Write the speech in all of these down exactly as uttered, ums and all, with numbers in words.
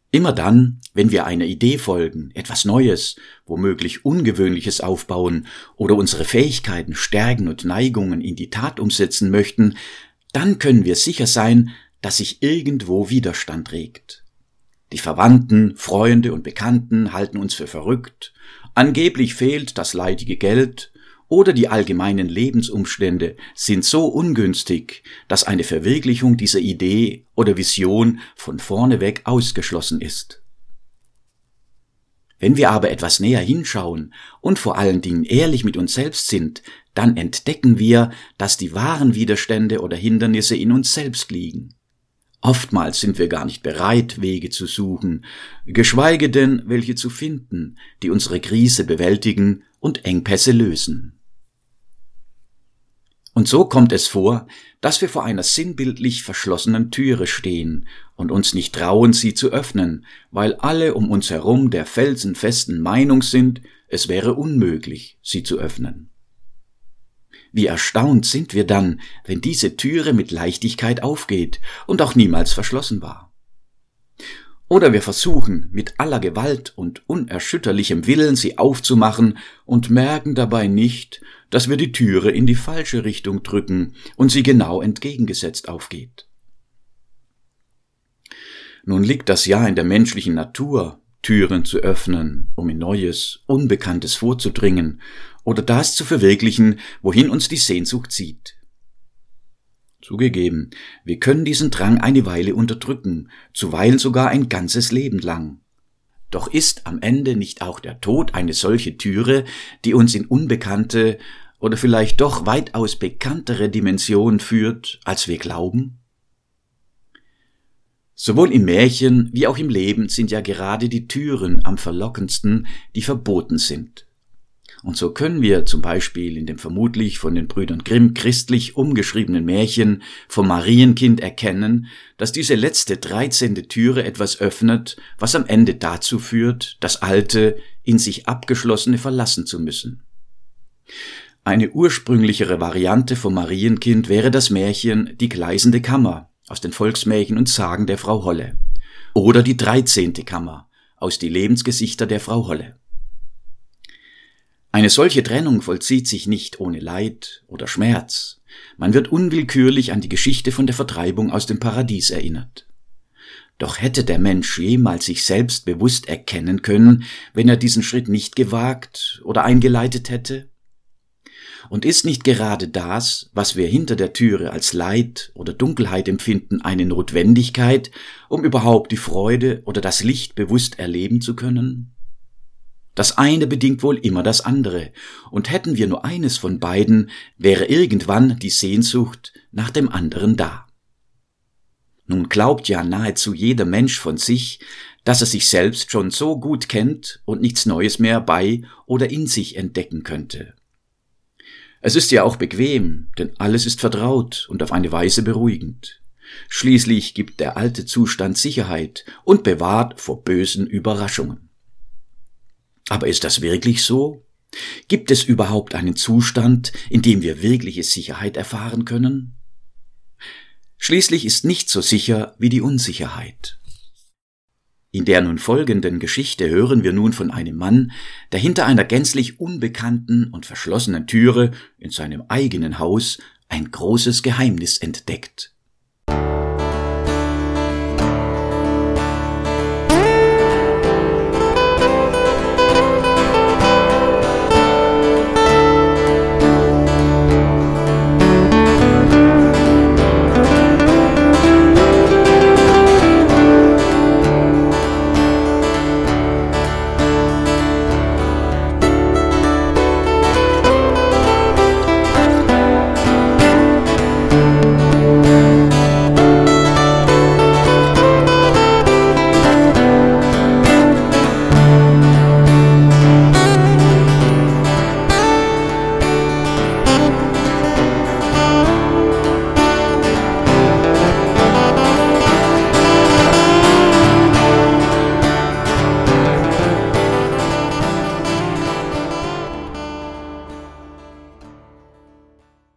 Immer dann, wenn wir einer Idee folgen, etwas Neues, womöglich Ungewöhnliches aufbauen oder unsere Fähigkeiten, Stärken und Neigungen in die Tat umsetzen möchten, dann können wir sicher sein, dass sich irgendwo Widerstand regt. Die Verwandten, Freunde und Bekannten halten uns für verrückt, angeblich fehlt das leidige Geld oder die allgemeinen Lebensumstände sind so ungünstig, dass eine Verwirklichung dieser Idee oder Vision von vorneweg ausgeschlossen ist. Wenn wir aber etwas näher hinschauen und vor allen Dingen ehrlich mit uns selbst sind, dann entdecken wir, dass die wahren Widerstände oder Hindernisse in uns selbst liegen. Oftmals sind wir gar nicht bereit, Wege zu suchen, geschweige denn welche zu finden, die unsere Krise bewältigen und Engpässe lösen. Und so kommt es vor, dass wir vor einer sinnbildlich verschlossenen Türe stehen und uns nicht trauen, sie zu öffnen, weil alle um uns herum der felsenfesten Meinung sind, es wäre unmöglich, sie zu öffnen. Wie erstaunt sind wir dann, wenn diese Türe mit Leichtigkeit aufgeht und auch niemals verschlossen war. Oder wir versuchen mit aller Gewalt und unerschütterlichem Willen sie aufzumachen und merken dabei nicht, dass wir die Türe in die falsche Richtung drücken und sie genau entgegengesetzt aufgeht. Nun liegt das ja in der menschlichen Natur, Türen zu öffnen, um in Neues, Unbekanntes vorzudringen oder das zu verwirklichen, wohin uns die Sehnsucht zieht. Zugegeben, wir können diesen Drang eine Weile unterdrücken, zuweilen sogar ein ganzes Leben lang. Doch ist am Ende nicht auch der Tod eine solche Türe, die uns in unbekannte oder vielleicht doch weitaus bekanntere Dimensionen führt, als wir glauben? Sowohl im Märchen wie auch im Leben sind ja gerade die Türen am verlockendsten, die verboten sind. Und so können wir zum Beispiel in dem vermutlich von den Brüdern Grimm christlich umgeschriebenen Märchen vom Marienkind erkennen, dass diese letzte dreizehnte Türe etwas öffnet, was am Ende dazu führt, das alte, in sich abgeschlossene verlassen zu müssen. Eine ursprünglichere Variante vom Marienkind wäre das Märchen Die gleißende Kammer aus den Volksmärchen und Sagen der Frau Holle oder die dreizehnte Kammer aus Die Lebensgesichter der Frau Holle. Eine solche Trennung vollzieht sich nicht ohne Leid oder Schmerz. Man wird unwillkürlich an die Geschichte von der Vertreibung aus dem Paradies erinnert. Doch hätte der Mensch jemals sich selbst bewusst erkennen können, wenn er diesen Schritt nicht gewagt oder eingeleitet hätte? Und ist nicht gerade das, was wir hinter der Türe als Leid oder Dunkelheit empfinden, eine Notwendigkeit, um überhaupt die Freude oder das Licht bewusst erleben zu können? Das eine bedingt wohl immer das andere, und hätten wir nur eines von beiden, wäre irgendwann die Sehnsucht nach dem anderen da. Nun glaubt ja nahezu jeder Mensch von sich, dass er sich selbst schon so gut kennt und nichts Neues mehr bei oder in sich entdecken könnte. Es ist ja auch bequem, denn alles ist vertraut und auf eine Weise beruhigend. Schließlich gibt der alte Zustand Sicherheit und bewahrt vor bösen Überraschungen. Aber ist das wirklich so? Gibt es überhaupt einen Zustand, in dem wir wirkliche Sicherheit erfahren können? Schließlich ist nichts so sicher wie die Unsicherheit. In der nun folgenden Geschichte hören wir nun von einem Mann, der hinter einer gänzlich unbekannten und verschlossenen Türe in seinem eigenen Haus ein großes Geheimnis entdeckt.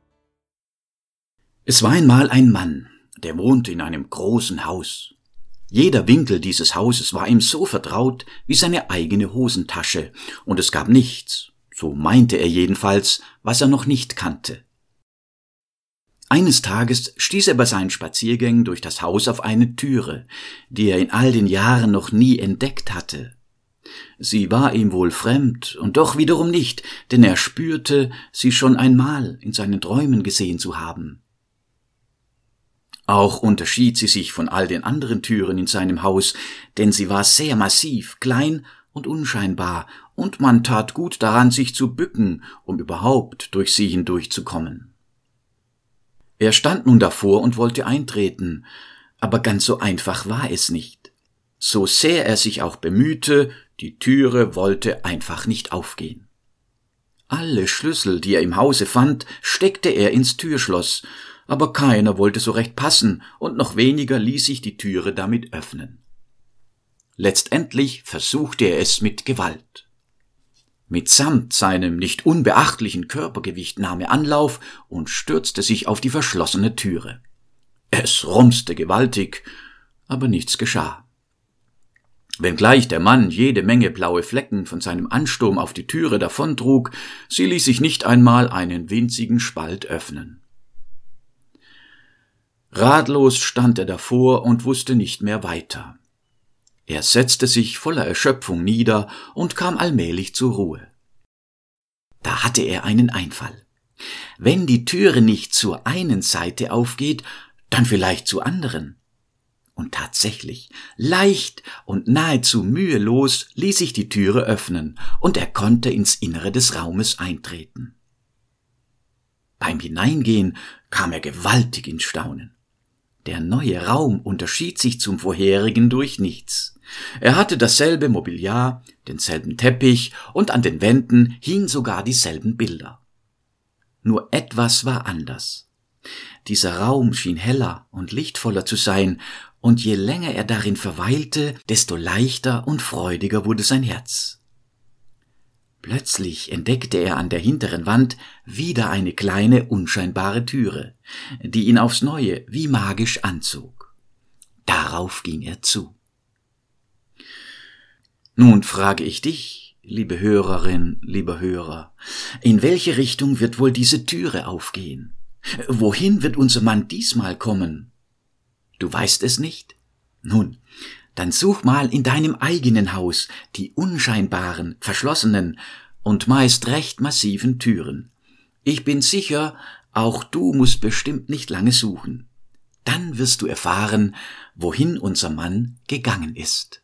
Es war einmal ein Mann, der wohnte in einem großen Haus. Jeder Winkel dieses Hauses war ihm so vertraut wie seine eigene Hosentasche, und es gab nichts, so meinte er jedenfalls, was er noch nicht kannte. Eines Tages stieß er bei seinen Spaziergängen durch das Haus auf eine Türe, die er in all den Jahren noch nie entdeckt hatte. Sie war ihm wohl fremd und doch wiederum nicht, denn er spürte, sie schon einmal in seinen Träumen gesehen zu haben. Auch unterschied sie sich von all den anderen Türen in seinem Haus, denn sie war sehr massiv, klein und unscheinbar, und man tat gut daran, sich zu bücken, um überhaupt durch sie hindurchzukommen. Er stand nun davor und wollte eintreten, aber ganz so einfach war es nicht. So sehr er sich auch bemühte, die Türe wollte einfach nicht aufgehen. Alle Schlüssel, die er im Hause fand, steckte er ins Türschloss, aber keiner wollte so recht passen, und noch weniger ließ sich die Türe damit öffnen. Letztendlich versuchte er es mit Gewalt. Mitsamt seinem nicht unbeachtlichen Körpergewicht nahm er Anlauf und stürzte sich auf die verschlossene Türe. Es rumste gewaltig, aber nichts geschah. Wenngleich der Mann jede Menge blaue Flecken von seinem Ansturm auf die Türe davontrug, sie ließ sich nicht einmal einen winzigen Spalt öffnen. Ratlos stand er davor und wusste nicht mehr weiter. Er setzte sich voller Erschöpfung nieder und kam allmählich zur Ruhe. Da hatte er einen Einfall. Wenn die Türe nicht zur einen Seite aufgeht, dann vielleicht zur anderen. Und tatsächlich, leicht und nahezu mühelos ließ sich die Türe öffnen, und er konnte ins Innere des Raumes eintreten. Beim Hineingehen kam er gewaltig ins Staunen. Der neue Raum unterschied sich zum vorherigen durch nichts. Er hatte dasselbe Mobiliar, denselben Teppich, und an den Wänden hingen sogar dieselben Bilder. Nur etwas war anders. Dieser Raum schien heller und lichtvoller zu sein, und je länger er darin verweilte, desto leichter und freudiger wurde sein Herz. Plötzlich entdeckte er an der hinteren Wand wieder eine kleine, unscheinbare Türe, die ihn aufs Neue wie magisch anzog. Darauf ging er zu. Nun frage ich dich, liebe Hörerin, lieber Hörer, in welche Richtung wird wohl diese Türe aufgehen? Wohin wird unser Mann diesmal kommen? Du weißt es nicht? Nun, dann such mal in deinem eigenen Haus die unscheinbaren, verschlossenen und meist recht massiven Türen. Ich bin sicher, auch du musst bestimmt nicht lange suchen. Dann wirst du erfahren, wohin unser Mann gegangen ist.